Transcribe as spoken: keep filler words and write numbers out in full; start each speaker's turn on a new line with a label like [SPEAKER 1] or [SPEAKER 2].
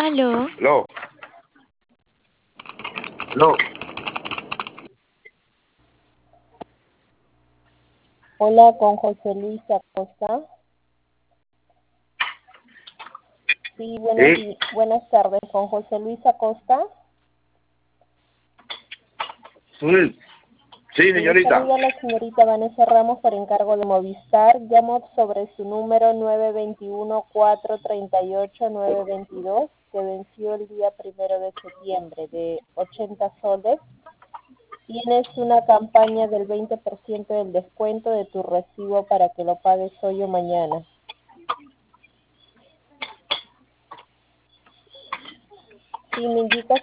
[SPEAKER 1] Aló.
[SPEAKER 2] Aló. Aló.
[SPEAKER 3] Hola, con José Luis Acosta. Sí, buenas,
[SPEAKER 2] Sí.
[SPEAKER 3] buenas tardes, con José Luis Acosta.
[SPEAKER 2] Sí, sí,
[SPEAKER 3] Le
[SPEAKER 2] señorita.
[SPEAKER 3] saluda a la señorita Vanessa Ramos por encargo de Movistar. Llamo sobre su número nueve dos uno, cuatro tres ocho, nueve dos dos, que venció el día primero de septiembre, de ochenta soles. Tienes una campaña del veinte por ciento del descuento de tu recibo para que lo pagues hoy o mañana. Sí, me indica